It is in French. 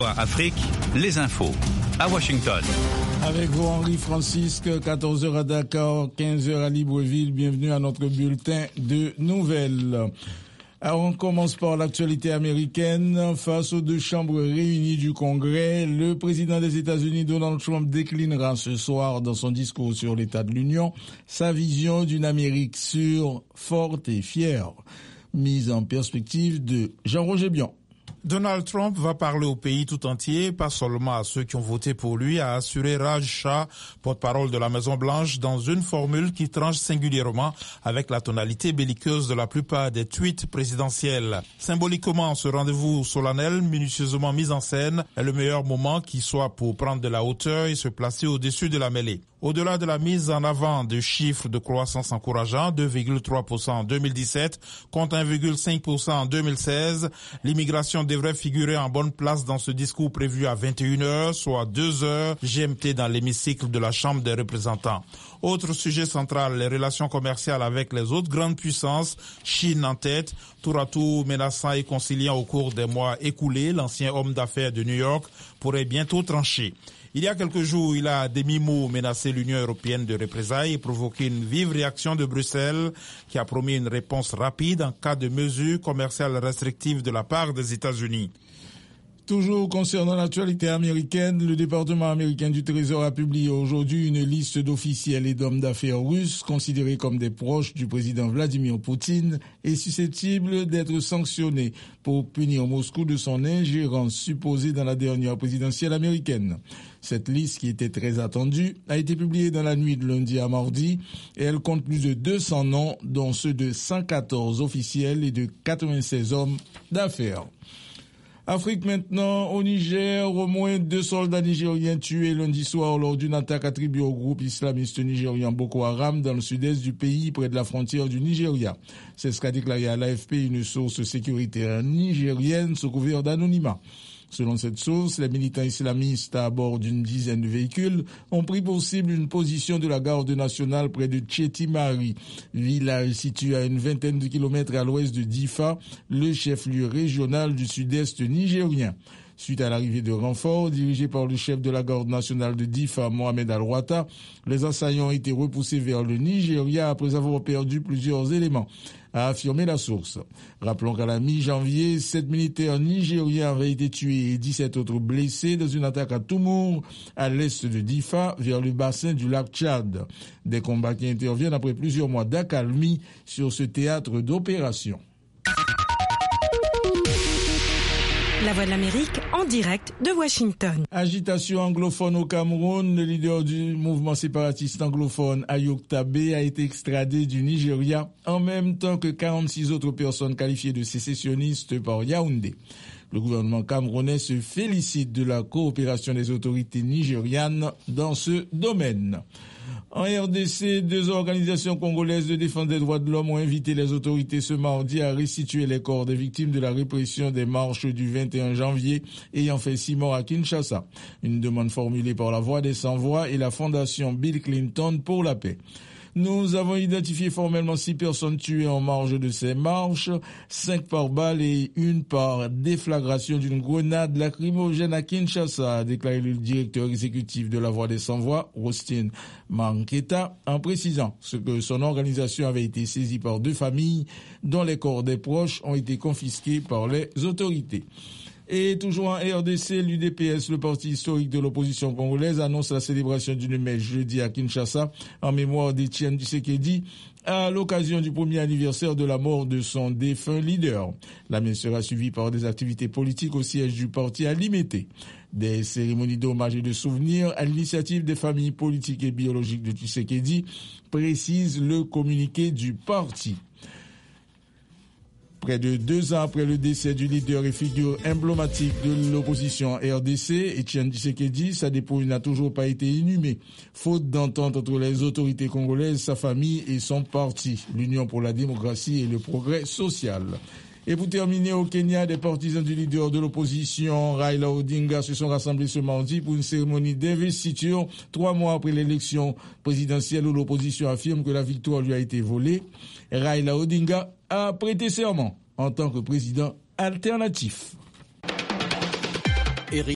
Afrique, les infos à Washington. Avec vous, Henri Francisque, 14h à Dakar, 15h à Libreville. Bienvenue à notre bulletin de nouvelles. Alors, on commence par l'actualité américaine. Face aux deux chambres réunies du Congrès, le président des États-Unis, Donald Trump, déclinera ce soir dans son discours sur l'état de l'Union sa vision d'une Amérique sûre, forte et fière. Mise en perspective de Jean-Roger Bion. Donald Trump va parler au pays tout entier, pas seulement à ceux qui ont voté pour lui, a assuré Raj Shah, porte-parole de la Maison-Blanche, dans une formule qui tranche singulièrement avec la tonalité belliqueuse de la plupart des tweets présidentiels. Symboliquement, ce rendez-vous solennel, minutieusement mis en scène, est le meilleur moment qui soit pour prendre de la hauteur et se placer au-dessus de la mêlée. Au-delà de la mise en avant de chiffres de croissance encourageants, 2,3% en 2017 contre 1,5% en 2016, l'immigration devrait figurer en bonne place dans ce discours prévu à 21h, soit 2h GMT dans l'hémicycle de la Chambre des représentants. Autre sujet central, les relations commerciales avec les autres grandes puissances, Chine en tête, tour à tour menaçant et conciliant au cours des mois écoulés, l'ancien homme d'affaires de New York pourrait bientôt trancher. Il y a quelques jours, il a à demi-mot menacé l'Union européenne de représailles et provoqué une vive réaction de Bruxelles qui a promis une réponse rapide en cas de mesures commerciales restrictives de la part des États-Unis. Toujours concernant l'actualité américaine, le département américain du Trésor a publié aujourd'hui une liste d'officiels et d'hommes d'affaires russes considérés comme des proches du président Vladimir Poutine et susceptibles d'être sanctionnés pour punir Moscou de son ingérence supposée dans la dernière présidentielle américaine. Cette liste, qui était très attendue, a été publiée dans la nuit de lundi à mardi et elle compte plus de 200 noms, dont ceux de 114 officiels et de 96 hommes d'affaires. Afrique maintenant, au Niger, au moins 2 soldats nigériens tués lundi soir lors d'une attaque attribuée au groupe islamiste nigérian Boko Haram dans le sud-est du pays, près de la frontière du Nigeria. C'est ce qu'a déclaré à l'AFP une source sécuritaire nigérienne sous couvert d'anonymat. Selon cette source, les militants islamistes à bord d'une dizaine de véhicules ont pris pour cible une position de la garde nationale près de Tchetimari, village situé à une vingtaine de kilomètres à l'ouest de Difa, le chef-lieu régional du sud-est nigérien. Suite à l'arrivée de renforts dirigés par le chef de la garde nationale de Difa, Mohamed Al-Rouata, les assaillants ont été repoussés vers le Nigeria après avoir perdu plusieurs éléments, a affirmé la source. Rappelons qu'à la mi-janvier, 7 militaires nigériens avaient été tués et 17 autres blessés dans une attaque à Toumour, à l'est de Difa, vers le bassin du lac Tchad. Des combats qui interviennent après plusieurs mois d'accalmie sur ce théâtre d'opération. La Voix de l'Amérique en direct de Washington. Agitation anglophone au Cameroun. Le leader du mouvement séparatiste anglophone, Ayok Tabe, a été extradé du Nigeria en même temps que 46 autres personnes qualifiées de sécessionnistes par Yaoundé. Le gouvernement camerounais se félicite de la coopération des autorités nigérianes dans ce domaine. En RDC, 2 organisations congolaises de défense des droits de l'homme ont invité les autorités ce mardi à restituer les corps des victimes de la répression des marches du 21 janvier ayant fait 6 morts à Kinshasa. Une demande formulée par la Voix des Sans-Voix et la Fondation Bill Clinton pour la paix. Nous avons identifié formellement 6 personnes tuées en marge de ces marches, 5 par balle et 1 par déflagration d'une grenade lacrymogène à Kinshasa, a déclaré le directeur exécutif de la Voix des Sans-Voix, Rustin Manketa, en précisant ce que son organisation avait été saisie par 2 familles dont les corps des proches ont été confisqués par les autorités. Et toujours en RDC, l'UDPS, le parti historique de l'opposition congolaise, annonce la célébration d'une messe jeudi à Kinshasa en mémoire d'Étienne Tshisekedi à l'occasion du 1er anniversaire de la mort de son défunt leader. La messe sera suivie par des activités politiques au siège du parti à Limete. Des cérémonies d'hommage et de souvenirs à l'initiative des familles politiques et biologiques de Tshisekedi, précise le communiqué du parti. Près de 2 ans après le décès du leader et figure emblématique de l'opposition RDC, Étienne Tshisekedi, sa dépouille n'a toujours pas été inhumée, faute d'entente entre les autorités congolaises, sa famille et son parti, l'Union pour la démocratie et le progrès social. Et pour terminer, au Kenya, des partisans du leader de l'opposition, Raila Odinga, se sont rassemblés ce mardi pour une cérémonie d'investiture 3 mois après l'élection présidentielle où l'opposition affirme que la victoire lui a été volée. Raila Odinga a prêté serment en tant que président alternatif.